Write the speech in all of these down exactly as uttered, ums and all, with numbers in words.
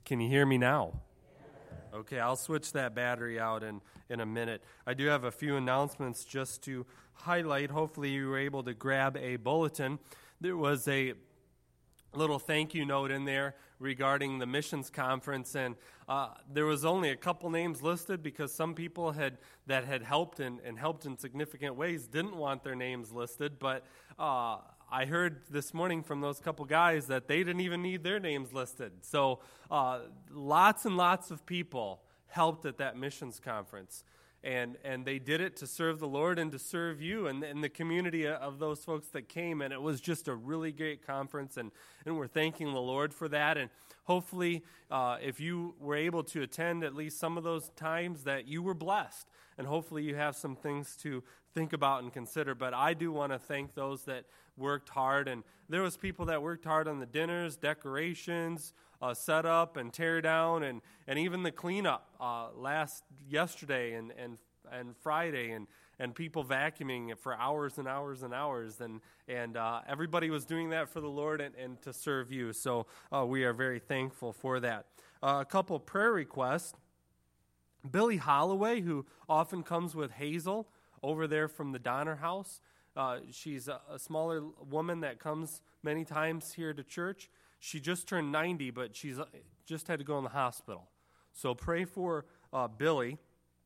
Can you hear me now? Okay, I'll switch that battery out in, in a minute. I do have a few announcements just to highlight. Hopefully you were able to grab a bulletin. There was a little thank you note in there regarding the missions conference, and uh, there was only a couple names listed because some people had that had helped and, and helped in significant ways didn't want their names listed, but uh, I heard this morning from those couple guys that they didn't even need their names listed. So uh, lots and lots of people helped at that missions conference. And and they did it to serve the Lord and to serve you and, and the community of those folks that came. And it was just a really great conference. And, and we're thanking the Lord for that. And hopefully, uh, if you were able to attend at least some of those times, that you were blessed. And hopefully you have some things to think about and consider. But I do want to thank those that worked hard. And there was people that worked hard on the dinners, decorations, Uh, set up and tear down, and, and even the cleanup uh, last yesterday and, and and Friday, and, and people vacuuming for hours and hours and hours, and and uh, everybody was doing that for the Lord and, and to serve you. So uh, we are very thankful for that. Uh, a couple prayer requests. Billy Holloway, who often comes with Hazel over there from the Donner House. Uh, she's a, a smaller woman that comes many times here to church. She just turned ninety, but she's just had to go in the hospital. So pray for uh, Billy.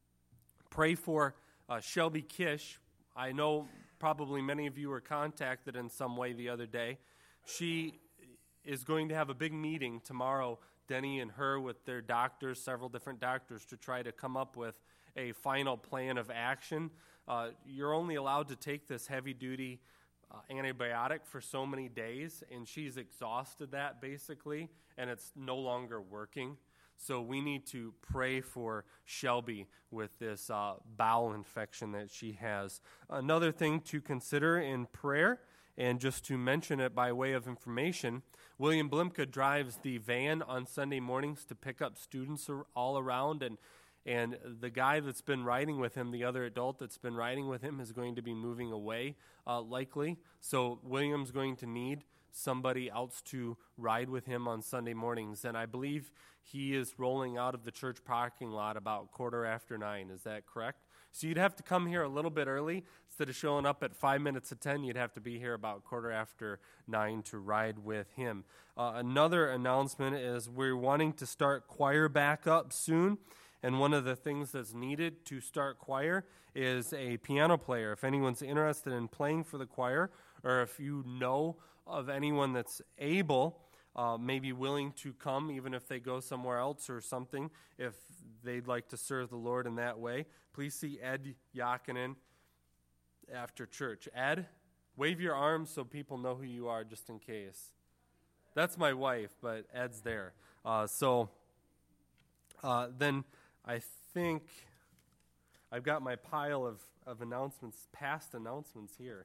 Pray for uh, Shelby Kish. I know probably many of you were contacted in some way the other day. She is going to have a big meeting tomorrow, Denny and her, with their doctors, several different doctors, to try to come up with a final plan of action. Uh, you're only allowed to take this heavy-duty Uh, antibiotic for so many days, and she's exhausted that basically, and it's no longer working. So we need to pray for Shelby with this uh, bowel infection that she has. Another thing to consider in prayer, and just to mention it by way of information, William Blimka drives the van on Sunday mornings to pick up students all around, and And the guy that's been riding with him, the other adult that's been riding with him, is going to be moving away, uh, likely. So William's going to need somebody else to ride with him on Sunday mornings. And I believe he is rolling out of the church parking lot about quarter after nine. Is that correct? So you'd have to come here a little bit early. Instead of showing up at five minutes to ten, you'd have to be here about quarter after nine to ride with him. Uh, another announcement is we're wanting to start choir back up soon. And one of the things that's needed to start choir is a piano player. If anyone's interested in playing for the choir, or if you know of anyone that's able, uh, maybe willing to come, even if they go somewhere else or something, if they'd like to serve the Lord in that way, please see Ed Yakinen after church. Ed, wave your arms so people know who you are, just in case. That's my wife, but Ed's there. Uh, so uh, then... I think I've got my pile of, of announcements, past announcements here.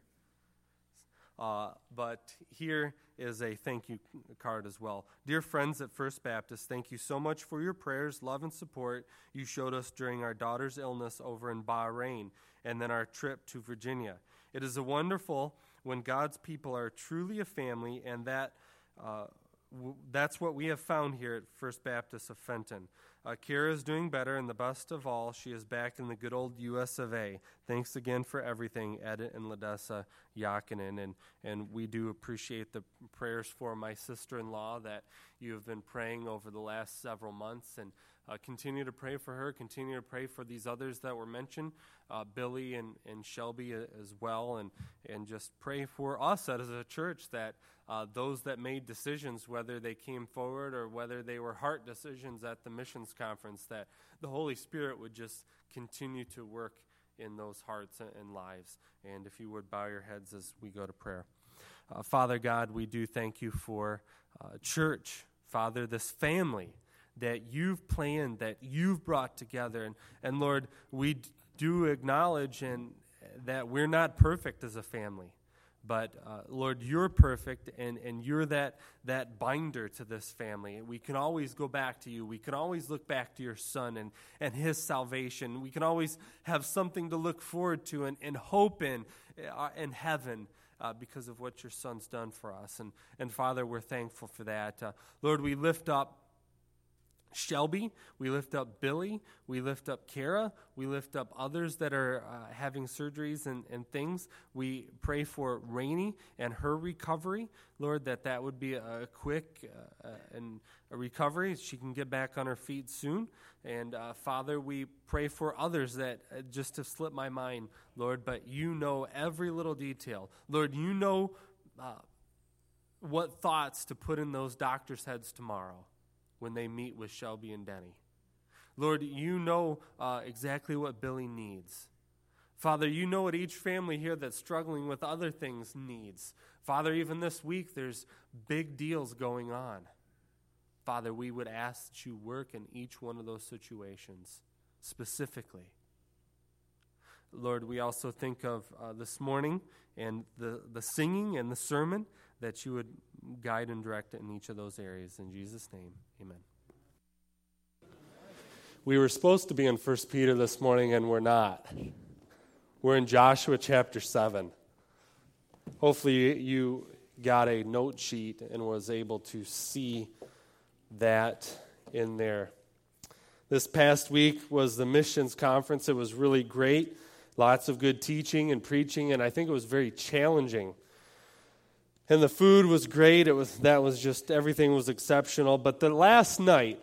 Uh, but here is a thank you card as well. Dear friends at First Baptist, thank you so much for your prayers, love, and support you showed us during our daughter's illness over in Bahrain and then our trip to Virginia. It is a wonderful when God's people are truly a family, and that uh, w- that's what we have found here at First Baptist of Fenton. Uh, Kira is doing better, and the best of all, she is back in the good old U S of A. Thanks again for everything, Ed and Ladessa Yakinen, and, and we do appreciate the prayers for my sister-in-law that you have been praying over the last several months, and uh, continue to pray for her, continue to pray for these others that were mentioned, uh, Billy and, and Shelby as well, and, and just pray for us as a church that Uh, those that made decisions, whether they came forward or whether they were heart decisions at the missions conference, that the Holy Spirit would just continue to work in those hearts and lives. And if you would bow your heads as we go to prayer. Uh, Father God, we do thank you for uh, church, Father, this family that you've planned, that you've brought together. And, and Lord, we do acknowledge and that we're not perfect as a family. But, uh, Lord, you're perfect, and, and you're that that binder to this family. We can always go back to you. We can always look back to your Son and, and his salvation. We can always have something to look forward to and, and hope in uh, in heaven uh, because of what your Son's done for us. And, and Father, we're thankful for that. Uh, Lord, we lift up Shelby, we lift up Billy, we lift up Kara, we lift up others that are uh, having surgeries and, and things. We pray for Rainey and her recovery, Lord, that that would be a, a quick uh, uh, and a recovery. She can get back on her feet soon. And uh, Father, we pray for others that uh, just have slipped my mind, Lord, but you know every little detail. Lord, you know uh, what thoughts to put in those doctors' heads tomorrow when they meet with Shelby and Denny. Lord, you know uh, exactly what Billy needs. Father, you know what each family here that's struggling with other things needs. Father, even this week, there's big deals going on. Father, we would ask that you work in each one of those situations specifically. Lord, we also think of uh, this morning and the, the singing and the sermon, that you would guide and direct in each of those areas. In Jesus' name, amen. We were supposed to be in First Peter this morning, and we're not. We're in Joshua chapter seven. Hopefully you got a note sheet and was able to see that in there. This past week was the missions conference. It was really great. Lots of good teaching and preaching, and I think it was very challenging. And the food was great. It was that was just everything was exceptional. But the last night,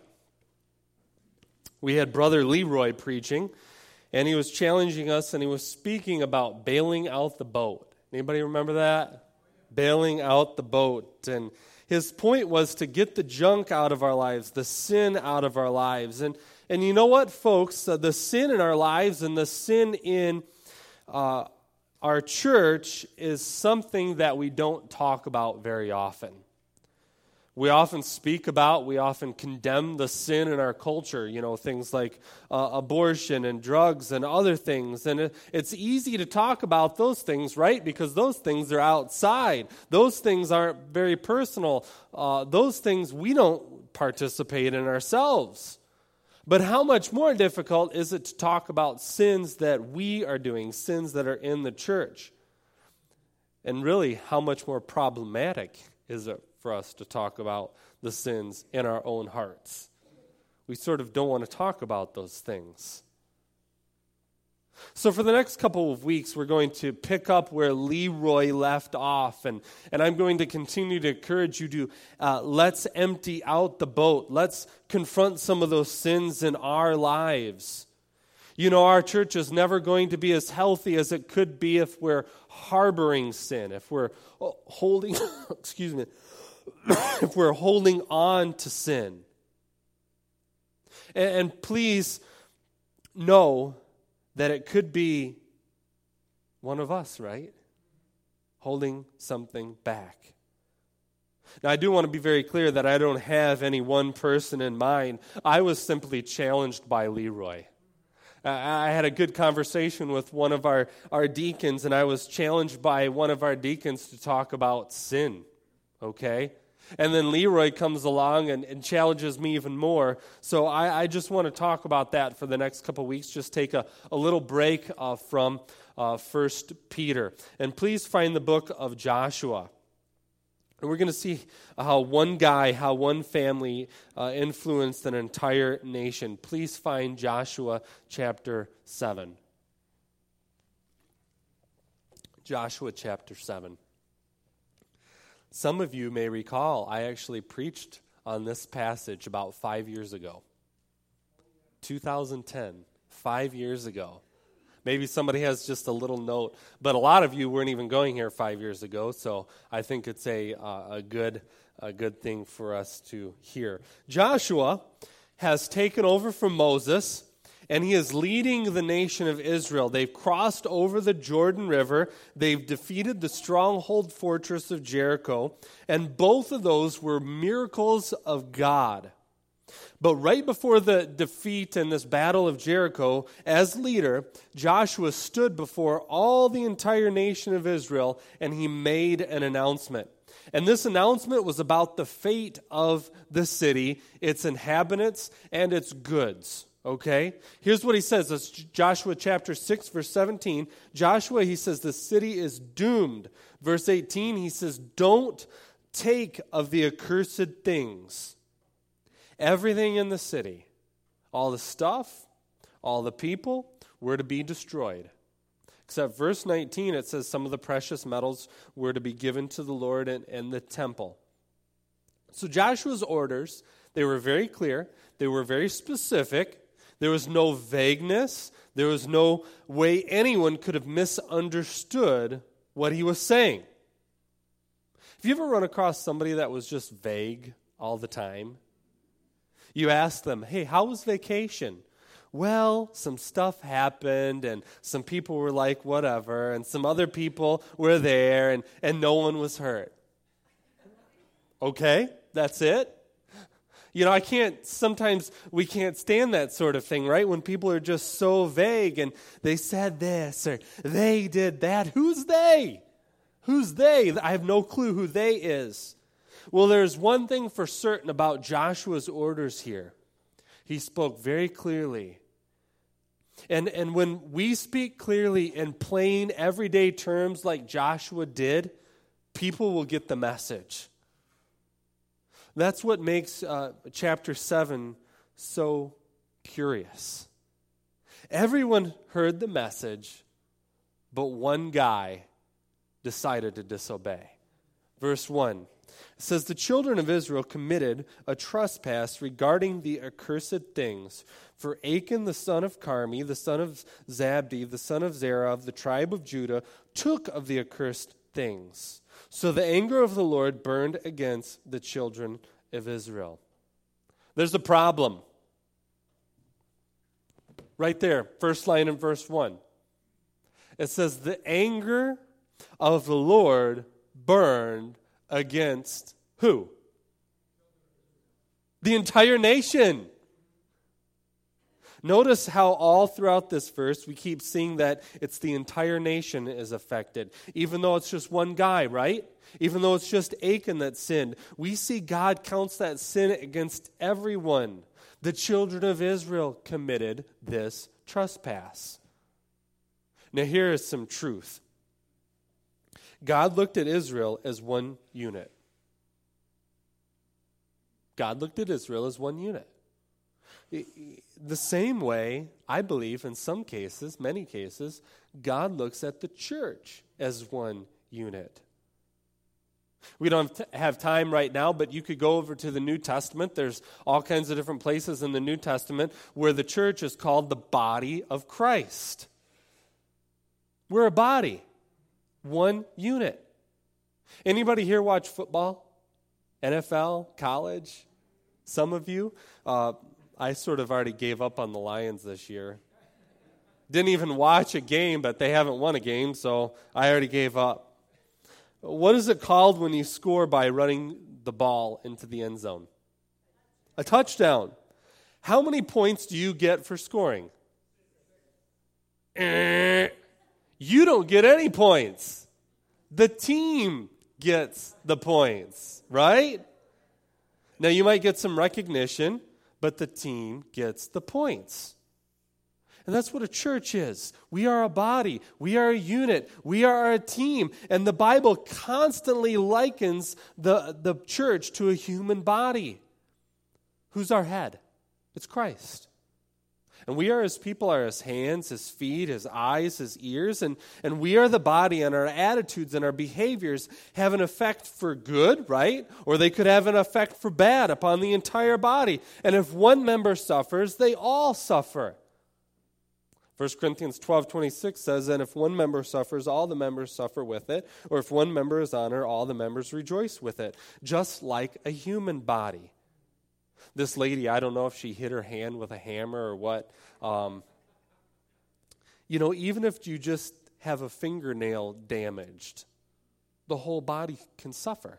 we had Brother Leroy preaching, and he was challenging us, and he was speaking about bailing out the boat. Anybody remember that? Bailing out the boat. And his point was to get the junk out of our lives, the sin out of our lives. And and you know what, folks? Uh, the sin in our lives and the sin in uh our church is something that we don't talk about very often. We often speak about, we often condemn the sin in our culture, you know, things like uh, abortion and drugs and other things. And it, it's easy to talk about those things, right? Because those things are outside. Those things aren't very personal. Uh, those things we don't participate in ourselves. But how much more difficult is it to talk about sins that we are doing, sins that are in the church? And really, how much more problematic is it for us to talk about the sins in our own hearts? We sort of don't want to talk about those things. So for the next couple of weeks, we're going to pick up where Leroy left off, and, and I'm going to continue to encourage you to uh, let's empty out the boat. Let's confront some of those sins in our lives. You know, our church is never going to be as healthy as it could be if we're harboring sin, if we're holding, excuse me, if we're holding on to sin. And, and please know that it could be one of us, right? Holding something back. Now, I do want to be very clear that I don't have any one person in mind. I was simply challenged by Leroy. I had a good conversation with one of our, our deacons, and I was challenged by one of our deacons to talk about sin, okay? And then Leroy comes along and, and challenges me even more. So I, I just want to talk about that for the next couple of weeks. Just take a, a little break uh, from uh, First Peter. And please find the book of Joshua. And we're going to see how one guy, how one family uh, influenced an entire nation. Please find Joshua chapter seven. Joshua chapter seven. Some of you may recall, I actually preached on this passage about five years ago. two thousand ten, five years ago. Maybe somebody has just a little note, but a lot of you weren't even going here five years ago, so I think it's a uh, a good a good thing for us to hear. Joshua has taken over from Moses, and he is leading the nation of Israel. They've crossed over the Jordan River. They've defeated the stronghold fortress of Jericho. And both of those were miracles of God. But right before the defeat in this battle of Jericho, as leader, Joshua stood before all the entire nation of Israel, and he made an announcement. And this announcement was about the fate of the city, its inhabitants, and its goods. Okay? Here's what he says. That's Joshua chapter six, verse seventeen. Joshua, he says, the city is doomed. Verse eighteen, he says, don't take of the accursed things. Everything in the city, all the stuff, all the people, were to be destroyed. Except verse nineteen, it says some of the precious metals were to be given to the Lord and, and the temple. So Joshua's orders, they were very clear. They were very specific. There was no vagueness. There was no way anyone could have misunderstood what he was saying. Have you ever run across somebody that was just vague all the time? You ask them, hey, how was vacation? Well, some stuff happened, and some people were like, whatever, and some other people were there, and, and no one was hurt. Okay, that's it? You know, I can't, sometimes we can't stand that sort of thing, right? When people are just so vague, and they said this, or they did that. Who's they? Who's they? I have no clue who they is. Well, there's one thing for certain about Joshua's orders here. He spoke very clearly. And, and when we speak clearly in plain, everyday terms like Joshua did, people will get the message. That's what makes uh, chapter seven so curious. Everyone heard the message, but one guy decided to disobey. Verse one. It says, the children of Israel committed a trespass regarding the accursed things. For Achan, the son of Carmi, the son of Zabdi, the son of Zerah, of the tribe of Judah, took of the accursed things. So the anger of the Lord burned against the children of Israel. There's a problem. Right there, first line in verse one. It says, the anger of the Lord burned against who? The entire nation. Notice how all throughout this verse we keep seeing that it's the entire nation is affected. Even though it's just one guy, right? Even though it's just Achan that sinned. We see God counts that sin against everyone. The children of Israel committed this trespass. Now here is some truth. God looked at Israel as one unit. God looked at Israel as one unit. The same way, I believe, in some cases, many cases, God looks at the church as one unit. We don't have time right now, but you could go over to the New Testament. There's all kinds of different places in the New Testament where the church is called the body of Christ. We're a body. One unit. Anybody here watch football? N F L? College? Some of you? Uh, I sort of already gave up on the Lions this year. Didn't even watch a game, but they haven't won a game, so I already gave up. What is it called when you score by running the ball into the end zone? A touchdown. How many points do you get for scoring? Eh. You don't get any points. The team gets the points, right? Now, you might get some recognition, but the team gets the points. And that's what a church is. We are a body. We are a unit. We are a team. And the Bible constantly likens the, the church to a human body. Who's our head? It's Christ. And we are his people, are his hands, his feet, his eyes, his ears, and, and we are the body, and our attitudes and our behaviors have an effect for good, right? Or they could have an effect for bad upon the entire body. And if one member suffers, they all suffer. First Corinthians twelve twenty-six says, and if one member suffers, all the members suffer with it. Or if one member is honored, all the members rejoice with it. Just like a human body. This lady, I don't know if she hit her hand with a hammer or what. Um, you know, even if you just have a fingernail damaged, the whole body can suffer.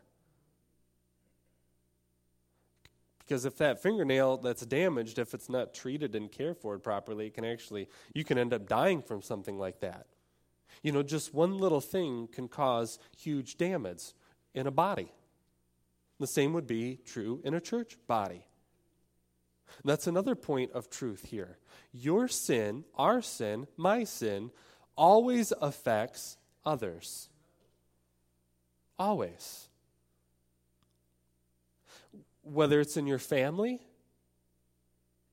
Because if that fingernail that's damaged, if it's not treated and cared for properly, it can actually, you can end up dying from something like that. You know, just one little thing can cause huge damage in a body. The same would be true in a church body. That's another point of truth here. Your sin, our sin, my sin, always affects others. Always. Whether it's in your family,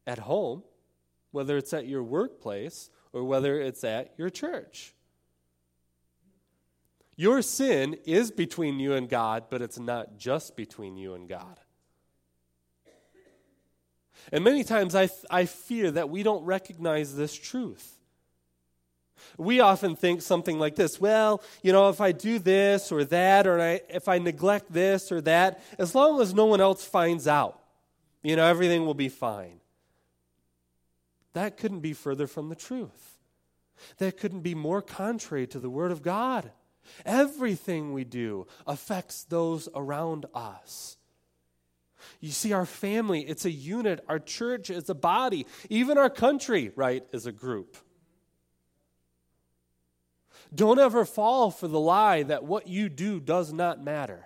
at home, whether it's at your workplace, or whether it's at your church. Your sin is between you and God, but it's not just between you and God. And many times I, I fear that we don't recognize this truth. We often think something like this: well, you know, if I do this or that, or I, if I neglect this or that, as long as no one else finds out, you know, everything will be fine. That couldn't be further from the truth. That couldn't be more contrary to the Word of God. Everything we do affects those around us. You see, our family, it's a unit. Our church is a body. Even our country, right, is a group. Don't ever fall for the lie that what you do does not matter.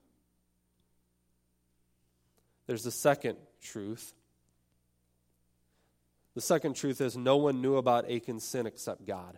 There's a second truth. The second truth is no one knew about Achan's sin except God.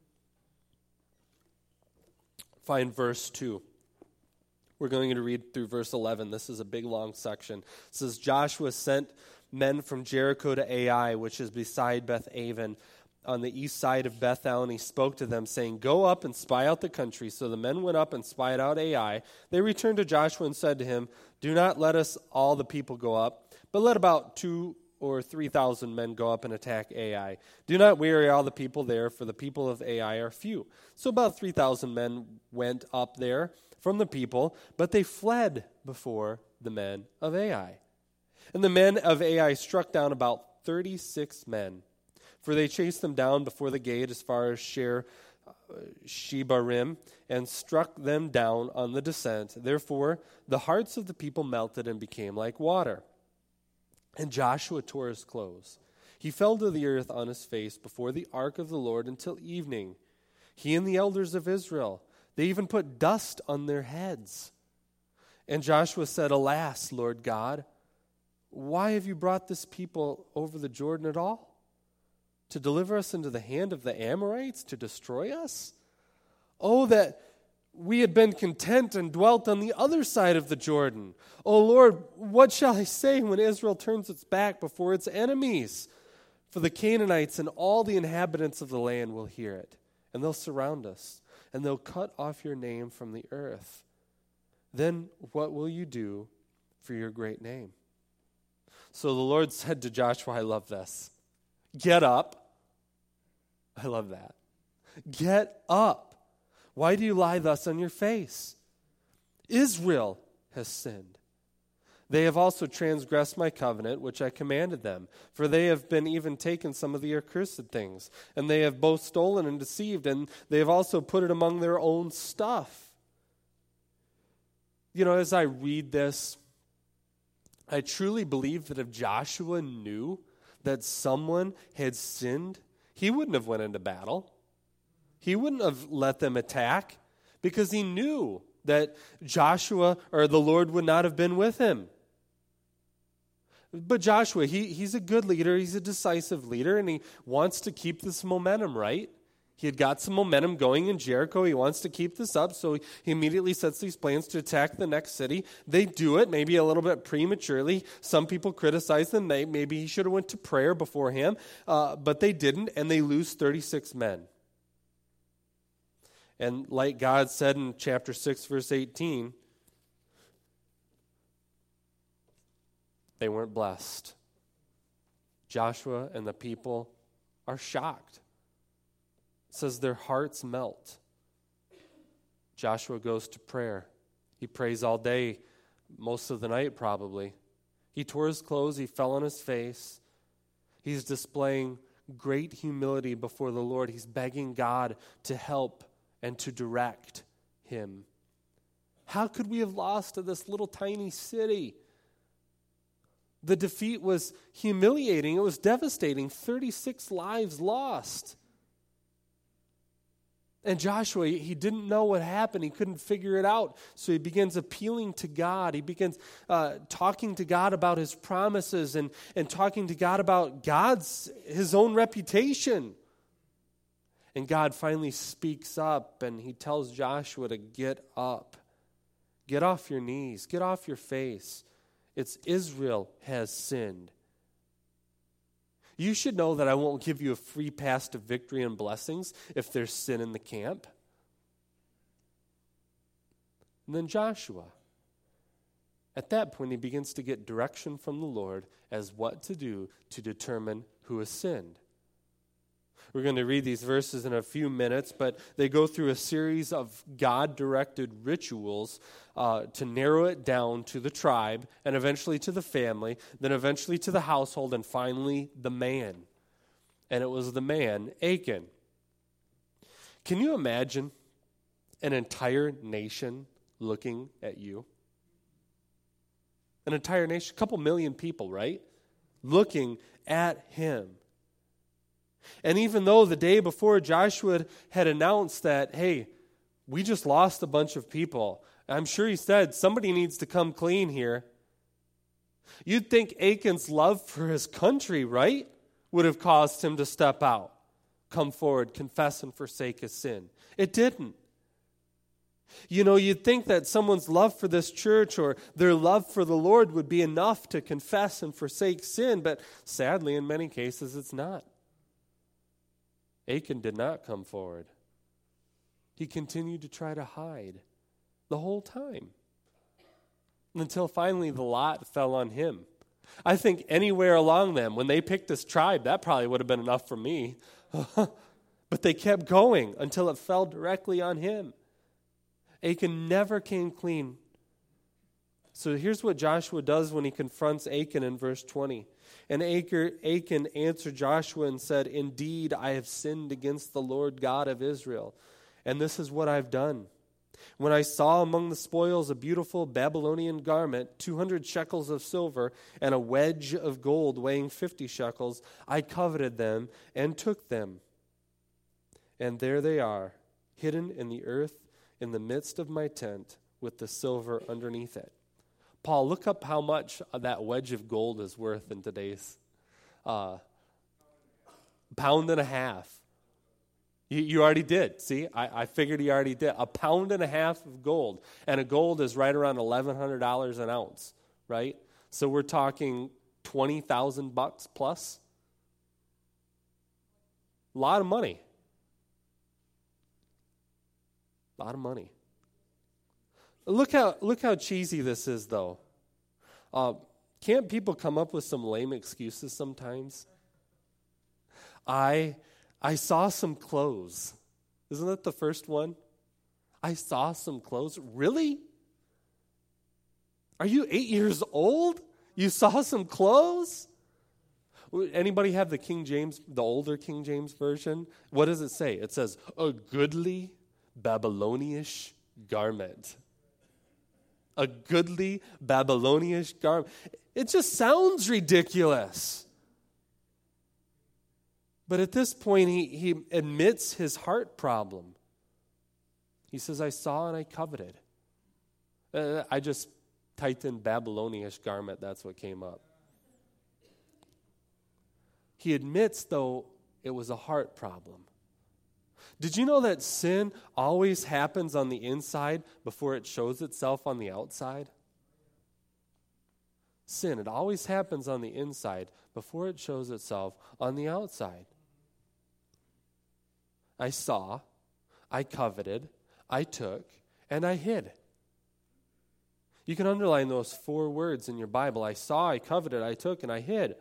Find verse two. We're going to read through verse eleven. This is a big, long section. It says, Joshua sent men from Jericho to Ai, which is beside Beth-aven, on the east side of Bethel, and he spoke to them, saying, go up and spy out the country. So the men went up and spied out Ai. They returned to Joshua and said to him, do not let us all the people go up, but let about two or three thousand men go up and attack Ai. Do not weary all the people there, for the people of Ai are few. So about three thousand men went up there from the people, but they fled before the men of Ai. And the men of Ai struck down about thirty-six men, for they chased them down before the gate as far as Sher Shebarim, and struck them down on the descent. Therefore the hearts of the people melted and became like water. And Joshua tore his clothes. He fell to the earth on his face before the ark of the Lord until evening. He and the elders of Israel, they even put dust on their heads. And Joshua said, alas, Lord God, why have you brought this people over the Jordan at all? To deliver us into the hand of the Amorites, to destroy us? Oh, that we had been content and dwelt on the other side of the Jordan. O Lord, what shall I say when Israel turns its back before its enemies? For the Canaanites and all the inhabitants of the land will hear it, and they'll surround us, and they'll cut off your name from the earth. Then what will you do for your great name? So the Lord said to Joshua, I love this. Get up. I love that. Get up. Why do you lie thus on your face? Israel has sinned. They have also transgressed my covenant, which I commanded them. For they have been even taken some of the accursed things, and they have both stolen and deceived, and they have also put it among their own stuff. You know, as I read this, I truly believe that if Joshua knew that someone had sinned, he wouldn't have went into battle. He wouldn't have let them attack because he knew that Joshua or the Lord would not have been with him. But Joshua, he, he's a good leader. He's a decisive leader, and he wants to keep this momentum, right? He had got some momentum going in Jericho. He wants to keep this up, so he immediately sets these plans to attack the next city. They do it, maybe a little bit prematurely. Some people criticize them. They, maybe he should have went to prayer beforehand, uh, but they didn't, and they lose thirty-six men. And like God said in chapter six, verse eighteen, they weren't blessed. Joshua and the people are shocked. It says their hearts melt. Joshua goes to prayer. He prays all day, most of the night probably. He tore his clothes. He fell on his face. He's displaying great humility before the Lord. He's begging God to help and to direct him. How could we have lost to this little tiny city? The defeat was humiliating. It was devastating. thirty-six lives lost. And Joshua, he didn't know what happened. He couldn't figure it out. So he begins appealing to God. He begins uh, talking to God about his promises and, and talking to God about God's, his own reputation. And God finally speaks up and he tells Joshua to get up. Get off your knees. Get off your face. It's Israel has sinned. You should know that I won't give you a free pass to victory and blessings if there's sin in the camp. And then Joshua. At that point, he begins to get direction from the Lord as what to do to determine who has sinned. We're going to read these verses in a few minutes, but they go through a series of God-directed rituals uh, to narrow it down to the tribe, and eventually to the family, then eventually to the household, and finally the man. And it was the man, Achan. Can you imagine an entire nation looking at you? An entire nation, a couple million people, right? Looking at him. And even though the day before Joshua had announced that, hey, we just lost a bunch of people, I'm sure he said, somebody needs to come clean here. You'd think Achan's love for his country, right, would have caused him to step out, come forward, confess and forsake his sin. It didn't. You know, you'd think that someone's love for this church or their love for the Lord would be enough to confess and forsake sin, but sadly, in many cases, it's not. Achan did not come forward. He continued to try to hide the whole time until finally the lot fell on him. I think anywhere along them, when they picked this tribe, that probably would have been enough for me. But they kept going until it fell directly on him. Achan never came clean. So here's what Joshua does when he confronts Achan in verse twenty. And Achan answered Joshua and said, "Indeed, I have sinned against the Lord God of Israel, and this is what I've done. When I saw among the spoils a beautiful Babylonian garment, two hundred shekels of silver, and a wedge of gold weighing fifty shekels, I coveted them and took them. And there they are, hidden in the earth in the midst of my tent with the silver underneath it." Paul, look up how much that wedge of gold is worth in today's uh, pound and a half. You, you already did. See, I, I figured you already did. A pound and a half of gold. And a gold is right around eleven hundred dollars an ounce, right? So we're talking twenty thousand bucks plus. A lot of money. A lot of money. Look how look how cheesy this is, though. Uh, can't people come up with some lame excuses sometimes? I I saw some clothes. Isn't that the first one? I saw some clothes. Really? Are you eight years old? You saw some clothes? Anybody have the King James, the older King James version? What does it say? It says, "A goodly Babylonish garment." A goodly Babylonish garment. It just sounds ridiculous. But at this point, he, he admits his heart problem. He says, I saw and I coveted. Uh, I just typed in Babylonish garment. That's what came up. He admits, though, it was a heart problem. Did you know that sin always happens on the inside before it shows itself on the outside? Sin, it always happens on the inside before it shows itself on the outside. I saw, I coveted, I took, and I hid. You can underline those four words in your Bible. I saw, I coveted, I took, and I hid.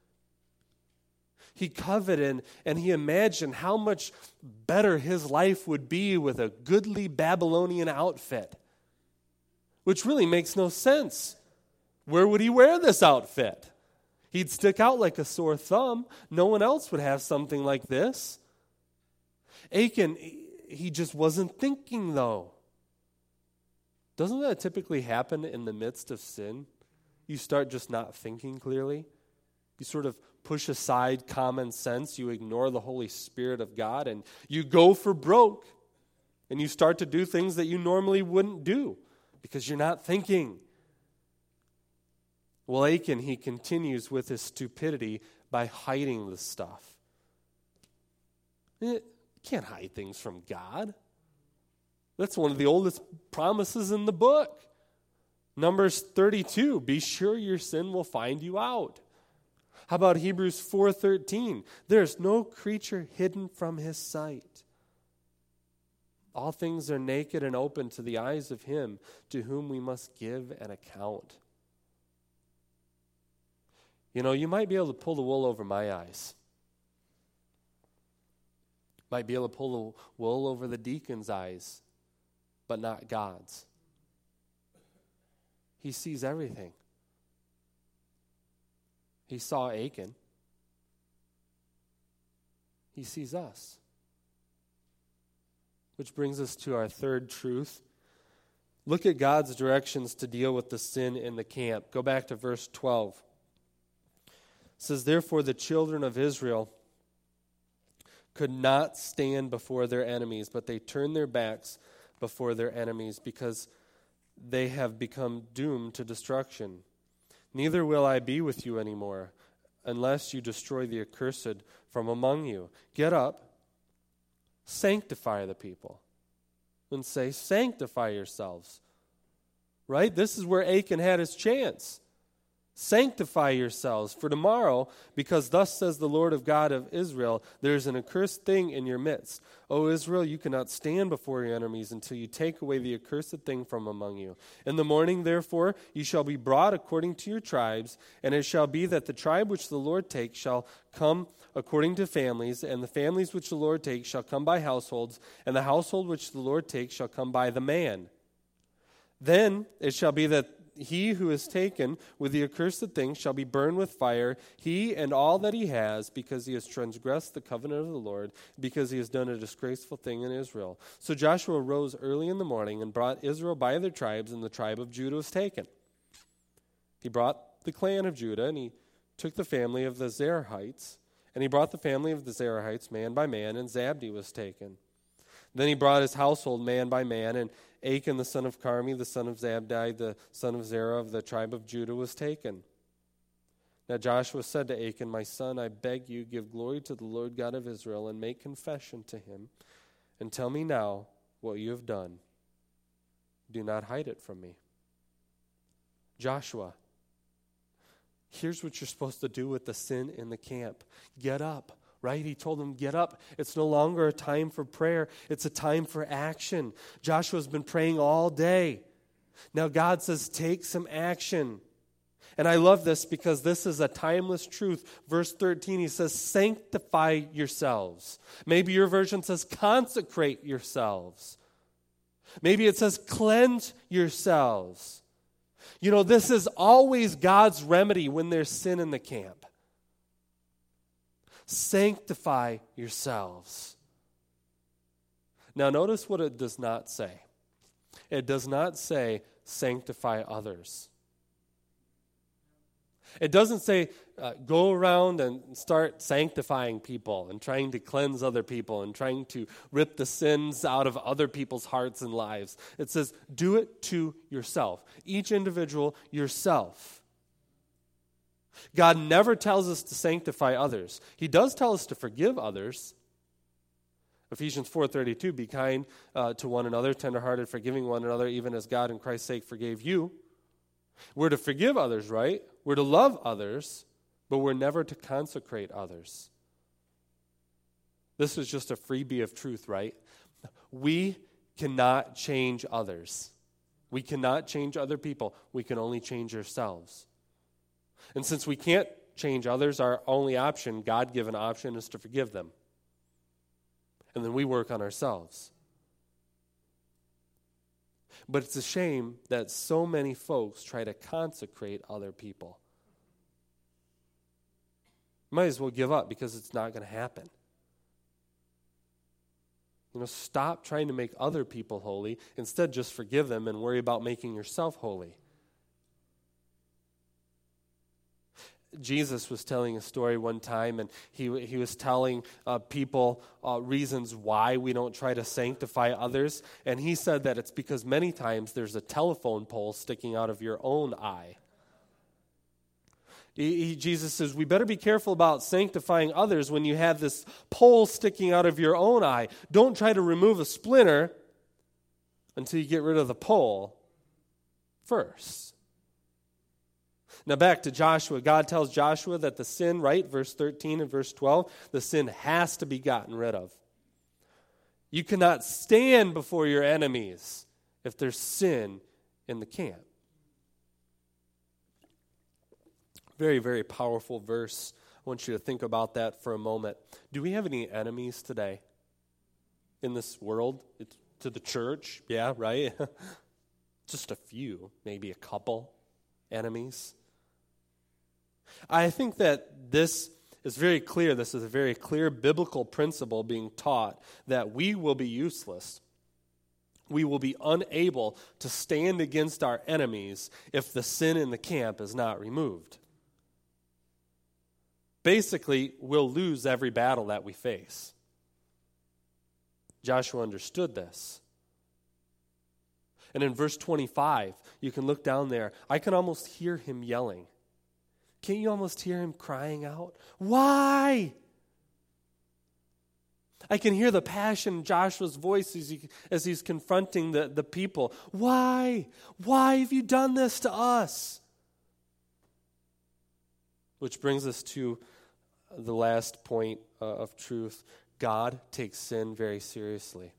He coveted and he imagined how much better his life would be with a goodly Babylonian outfit, which really makes no sense. Where would he wear this outfit? He'd stick out like a sore thumb. No one else would have something like this. Achan, he just wasn't thinking, though. Doesn't that typically happen in the midst of sin? You start just not thinking clearly. You sort of push aside common sense. You ignore the Holy Spirit of God, and you go for broke. And you start to do things that you normally wouldn't do because you're not thinking. Well, Achan, he continues with his stupidity by hiding the stuff. You can't hide things from God. That's one of the oldest promises in the book. Numbers thirty-two, be sure your sin will find you out. How about Hebrews four thirteen? There's no creature hidden from his sight. All things are naked and open to the eyes of him to whom we must give an account. You know, you might be able to pull the wool over my eyes. Might be able to pull the wool over the deacon's eyes, but not God's. He sees everything. He saw Achan. He sees us. Which brings us to our third truth. Look at God's directions to deal with the sin in the camp. Go back to verse twelve. It says, therefore the children of Israel could not stand before their enemies, but they turned their backs before their enemies because they have become doomed to destruction. Neither will I be with you anymore unless you destroy the accursed from among you. Get up, sanctify the people. And say, sanctify yourselves. Right? This is where Achan had his chance. Sanctify yourselves for tomorrow, because thus says the Lord of God of Israel, there is an accursed thing in your midst. O Israel, you cannot stand before your enemies until you take away the accursed thing from among you. In the morning, therefore, you shall be brought according to your tribes, and it shall be that the tribe which the Lord takes shall come according to families, and the families which the Lord takes shall come by households, and the household which the Lord takes shall come by the man. Then it shall be that he who is taken with the accursed thing shall be burned with fire, he and all that he has, because he has transgressed the covenant of the Lord, because he has done a disgraceful thing in Israel. So Joshua rose early in the morning and brought Israel by their tribes, and the tribe of Judah was taken. He brought the clan of Judah, and he took the family of the Zerahites, and he brought the family of the Zerahites man by man, and Zabdi was taken. Then he brought his household man by man, and Achan the son of Carmi, the son of Zabdi, the son of Zerah of the tribe of Judah was taken. Now Joshua said to Achan, my son, I beg you, give glory to the Lord God of Israel, and make confession to him, and tell me now what you have done. Do not hide it from me. Joshua, here's what you're supposed to do with the sin in the camp. Get up. Right? He told them, get up. It's no longer a time for prayer. It's a time for action. Joshua's been praying all day. Now God says, take some action. And I love this because this is a timeless truth. Verse thirteen, he says, sanctify yourselves. Maybe your version says, consecrate yourselves. Maybe it says, cleanse yourselves. You know, this is always God's remedy when there's sin in the camp. Sanctify yourselves. Now notice what it does not say. It does not say sanctify others. It doesn't say uh, go around and start sanctifying people and trying to cleanse other people and trying to rip the sins out of other people's hearts and lives. It says do it to yourself. Each individual, yourself. God never tells us to sanctify others. He does tell us to forgive others. Ephesians four thirty-two, be kind uh, to one another, tenderhearted, forgiving one another, even as God in Christ's sake forgave you. We're to forgive others, right? We're to love others, but we're never to consecrate others. This is just a freebie of truth, right? We cannot change others. We cannot change other people. We can only change ourselves. And since we can't change others, our only option, God-given option, is to forgive them. And then we work on ourselves. But it's a shame that so many folks try to consecrate other people. Might as well give up because it's not going to happen. You know, stop trying to make other people holy. Instead, just forgive them and worry about making yourself holy. Jesus was telling a story one time, and he he was telling uh, people uh, reasons why we don't try to sanctify others. And he said that it's because many times there's a telephone pole sticking out of your own eye. He, he, Jesus says, we better be careful about sanctifying others when you have this pole sticking out of your own eye. Don't try to remove a splinter until you get rid of the pole first. Now back to Joshua. God tells Joshua that the sin, right, verse thirteen and verse twelve, the sin has to be gotten rid of. You cannot stand before your enemies if there's sin in the camp. Very, very powerful verse. I want you to think about that for a moment. Do we have any enemies today in this world? It's to the church, yeah, right? Just a few, maybe a couple enemies. I think that this is very clear. This is a very clear biblical principle being taught that we will be useless. We will be unable to stand against our enemies if the sin in the camp is not removed. Basically, we'll lose every battle that we face. Joshua understood this. And in verse twenty-five, you can look down there. I can almost hear him yelling. Can't you almost hear him crying out? Why? I can hear the passion in Joshua's voice as, he, as he's confronting the, the people. Why? Why have you done this to us? Which brings us to the last point uh, of truth. God takes sin very seriously.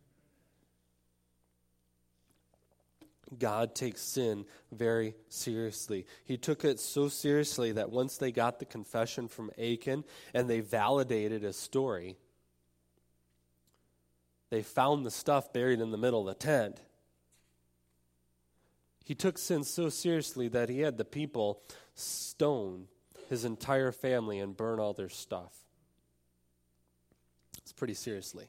God takes sin very seriously. He took it so seriously that once they got the confession from Achan and they validated his story, they found the stuff buried in the middle of the tent. He took sin so seriously that he had the people stone his entire family and burn all their stuff. It's pretty seriously.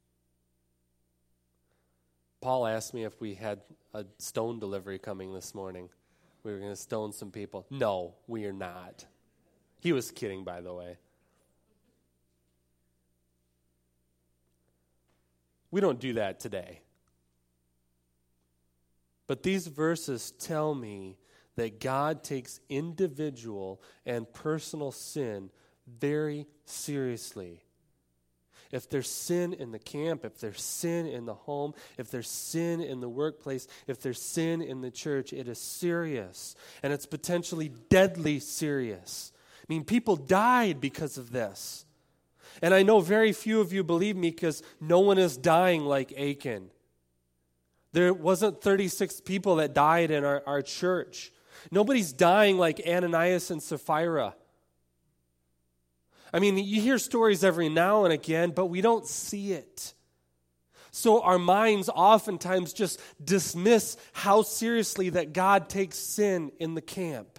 Paul asked me if we had a stone delivery coming this morning. We were going to stone some people. No, we are not. He was kidding, by the way. We don't do that today. But these verses tell me that God takes individual and personal sin very seriously. If there's sin in the camp, if there's sin in the home, if there's sin in the workplace, if there's sin in the church, it is serious. And it's potentially deadly serious. I mean, people died because of this. And I know very few of you believe me because no one is dying like Achan. There wasn't thirty-six people that died in our, our church. Nobody's dying like Ananias and Sapphira. I mean, you hear stories every now and again, but we don't see it. So our minds oftentimes just dismiss how seriously that God takes sin in the camp.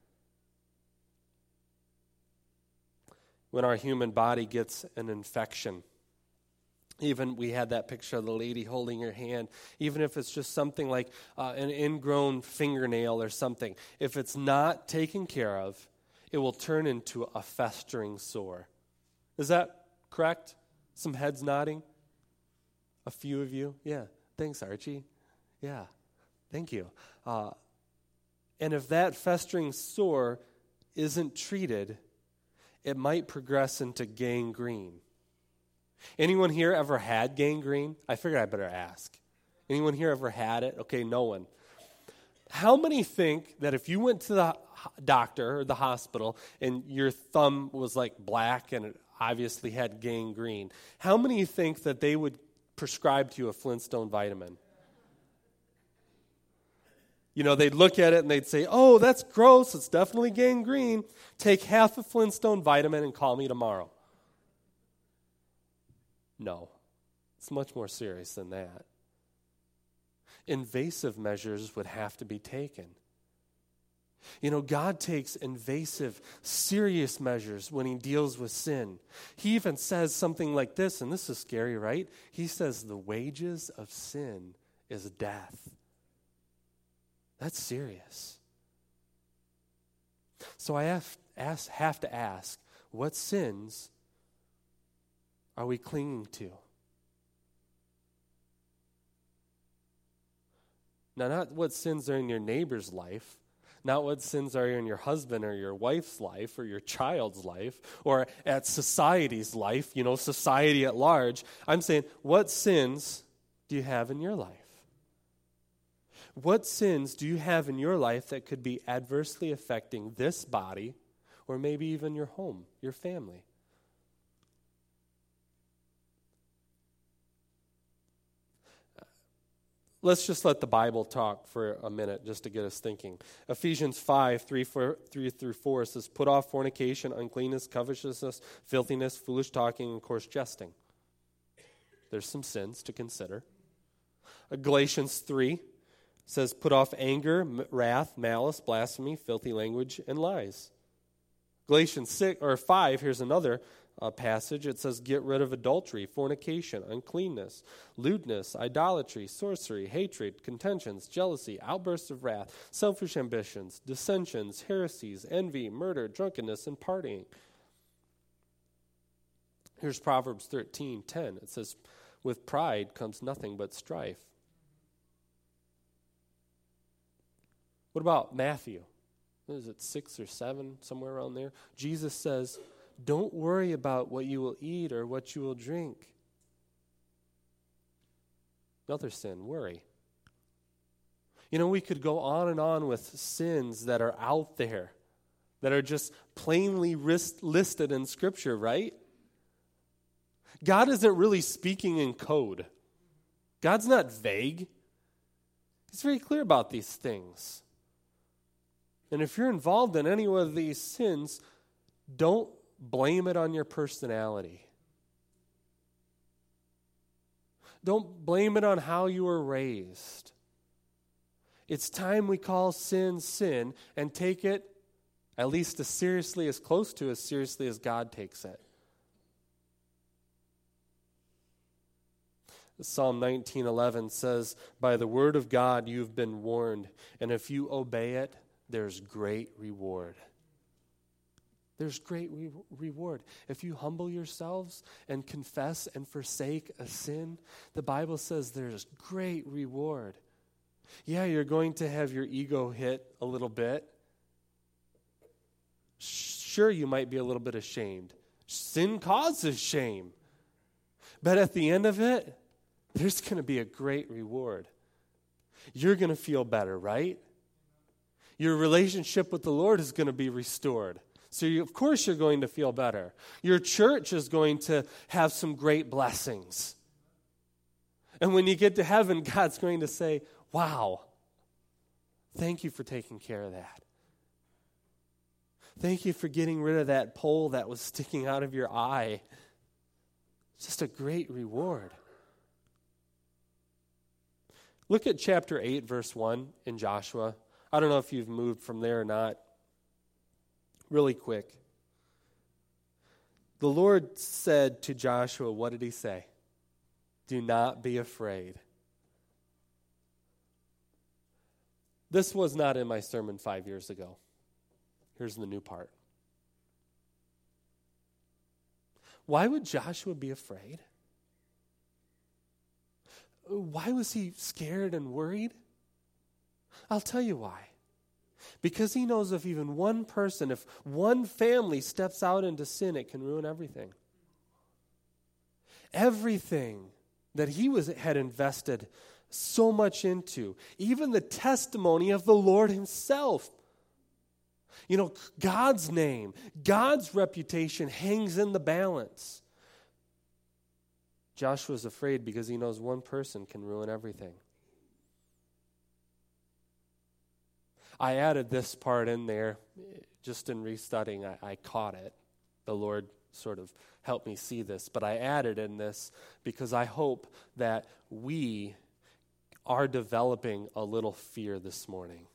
When our human body gets an infection, even we had that picture of the lady holding her hand, even if it's just something like uh, an ingrown fingernail or something, if it's not taken care of, it will turn into a festering sore. Is that correct? Some heads nodding? A few of you? Yeah. Thanks, Archie. Yeah. Thank you. Uh, and if that festering sore isn't treated, it might progress into gangrene. Anyone here ever had gangrene? I figured I better ask. Anyone here ever had it? Okay, no one. How many think that if you went to the doctor or the hospital and your thumb was like black and it obviously had gangrene, how many think that they would prescribe to you a Flintstone vitamin? You know, they'd look at it and they'd say, oh, that's gross, it's definitely gangrene. Take half a Flintstone vitamin and call me tomorrow. No, it's much more serious than that. Invasive measures would have to be taken. You know, God takes invasive, serious measures when he deals with sin. He even says something like this, and this is scary, right? He says the wages of sin is death. That's serious. So I have, ask, have to ask, what sins are we clinging to? Now, not what sins are in your neighbor's life, not what sins are in your husband or your wife's life or your child's life or at society's life, you know, society at large. I'm saying, what sins do you have in your life? What sins do you have in your life that could be adversely affecting this body, or maybe even your home, your family? Let's just let the Bible talk for a minute just to get us thinking. Ephesians five, three, four, three through four says, put off fornication, uncleanness, covetousness, filthiness, foolish talking, and coarse jesting. There's some sins to consider. Uh, Galatians three says, put off anger, m- wrath, malice, blasphemy, filthy language, and lies. Galatians six or five, here's another uh, passage. It says, get rid of adultery, fornication, uncleanness, lewdness, idolatry, sorcery, hatred, contentions, jealousy, outbursts of wrath, selfish ambitions, dissensions, heresies, envy, murder, drunkenness, and partying. Here's Proverbs thirteen ten. It says, with pride comes nothing but strife. What about Matthew? What is it, six or seven, somewhere around there? Jesus says, don't worry about what you will eat or what you will drink. Another sin, worry. You know, we could go on and on with sins that are out there, that are just plainly ris- listed in Scripture, right? God isn't really speaking in code. God's not vague. He's very clear about these things. And if you're involved in any of these sins, don't blame it on your personality. Don't blame it on how you were raised. It's time we call sin sin and take it at least as seriously, as close to as seriously as God takes it. Psalm nineteen eleven says, by the word of God you've been warned, and if you obey it, there's great reward. There's great re- reward. If you humble yourselves and confess and forsake a sin, the Bible says there's great reward. Yeah, you're going to have your ego hit a little bit. Sure, you might be a little bit ashamed. Sin causes shame. But at the end of it, there's going to be a great reward. You're going to feel better, right? Your relationship with the Lord is going to be restored. So, you, of course, you're going to feel better. Your church is going to have some great blessings. And when you get to heaven, God's going to say, wow, thank you for taking care of that. Thank you for getting rid of that pole that was sticking out of your eye. It's just a great reward. Look at chapter eight, verse one in Joshua. I don't know if you've moved from there or not. Really quick. The Lord said to Joshua, what did he say? Do not be afraid. This was not in my sermon five years ago. Here's the new part. Why would Joshua be afraid? Why was he scared and worried? I'll tell you why. Because he knows if even one person, if one family steps out into sin, it can ruin everything. Everything that he was had invested so much into, even the testimony of the Lord himself. You know, God's name, God's reputation hangs in the balance. Joshua's afraid because he knows one person can ruin everything. I added this part in there, just in restudying, I, I caught it. The Lord sort of helped me see this, but I added in this because I hope that we are developing a little fear this morning.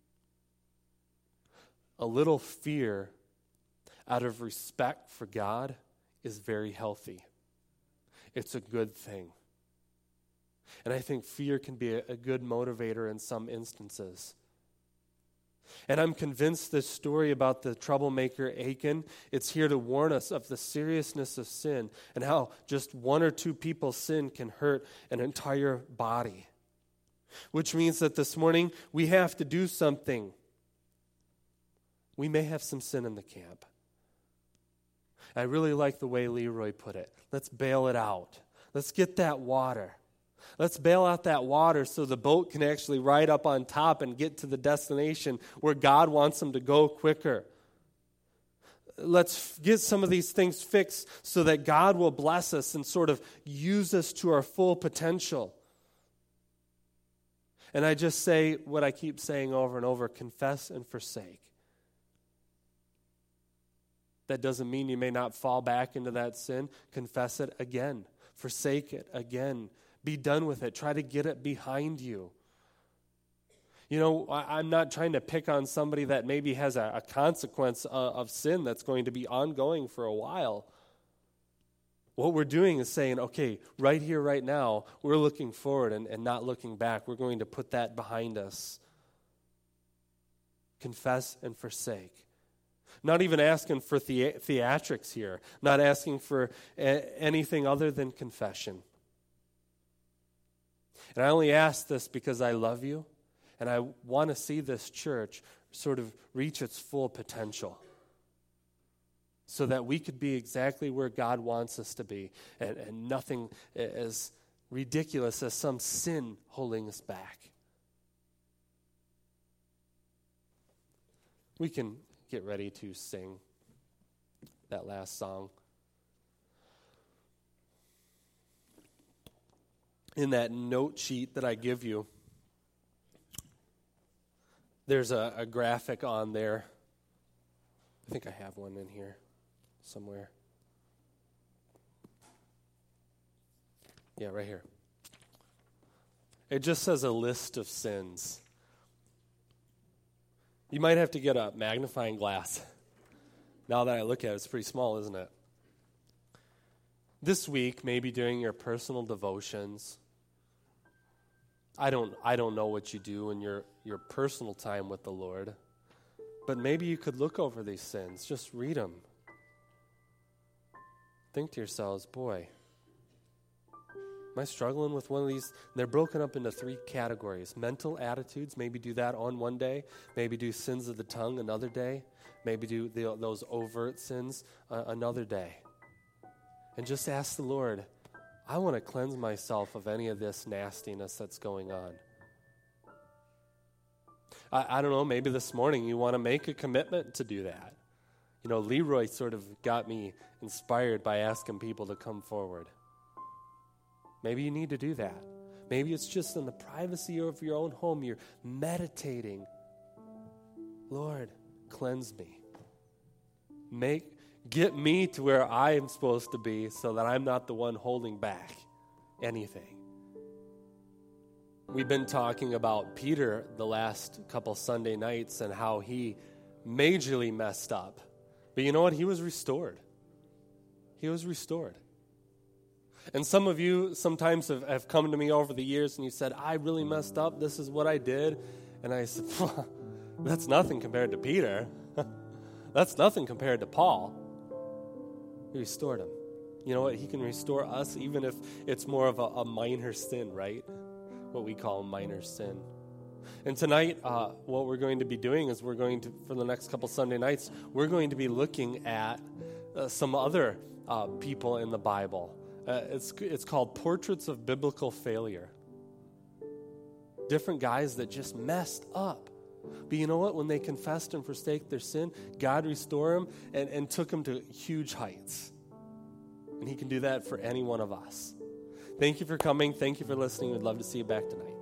A little fear out of respect for God is very healthy. It's a good thing. And I think fear can be a, a good motivator in some instances. And I'm convinced this story about the troublemaker Achan, it's here to warn us of the seriousness of sin and how just one or two people's sin can hurt an entire body. Which means that this morning we have to do something. We may have some sin in the camp. I really like the way Leroy put it. Let's bail it out. Let's get that water. Let's bail out that water so the boat can actually ride up on top and get to the destination where God wants them to go quicker. Let's get some of these things fixed so that God will bless us and sort of use us to our full potential. And I just say what I keep saying over and over, confess and forsake. That doesn't mean you may not fall back into that sin. Confess it again. Forsake it again. Be done with it. Try to get it behind you. You know, I, I'm not trying to pick on somebody that maybe has a, a consequence of, of sin that's going to be ongoing for a while. What we're doing is saying, okay, right here, right now, we're looking forward and, and not looking back. We're going to put that behind us. Confess and forsake. Not even asking for the- theatrics here. Not asking for a- anything other than confession. And I only ask this because I love you, and I want to see this church sort of reach its full potential so that we could be exactly where God wants us to be, and, and nothing as ridiculous as some sin holding us back. We can get ready to sing that last song. In that note sheet that I give you, there's a, a graphic on there. I think I have one in here somewhere. Yeah, right here. It just says a list of sins. You might have to get a magnifying glass. Now that I look at it, it's pretty small, isn't it? This week, maybe during your personal devotions, I don't I don't know what you do in your, your personal time with the Lord, but maybe you could look over these sins. Just read them. Think to yourselves, boy, am I struggling with one of these? They're broken up into three categories. Mental attitudes, maybe do that on one day. Maybe do sins of the tongue another day. Maybe do the, those overt sins uh, another day. And just ask the Lord, I want to cleanse myself of any of this nastiness that's going on. I, I don't know, maybe this morning you want to make a commitment to do that. You know, Leroy sort of got me inspired by asking people to come forward. Maybe you need to do that. Maybe it's just in the privacy of your own home, you're meditating. Lord, cleanse me. Make Get me to where I am supposed to be so that I'm not the one holding back anything. We've been talking about Peter the last couple Sunday nights and how he majorly messed up. But you know what? He was restored. He was restored. And some of you sometimes have, have come to me over the years and you said, I really messed up. This is what I did. And I said, well, that's nothing compared to Peter. That's nothing compared to Paul. He restored him. You know what? He can restore us even if it's more of a, a minor sin, right? What we call a minor sin. And tonight, uh, what we're going to be doing is we're going to, for the next couple Sunday nights, we're going to be looking at uh, some other uh, people in the Bible. Uh, it's it's called Portraits of Biblical Failure. Different guys that just messed up. But you know what? When they confessed and forsake their sin, God restored them and, and took them to huge heights. And he can do that for any one of us. Thank you for coming. Thank you for listening. We'd love to see you back tonight.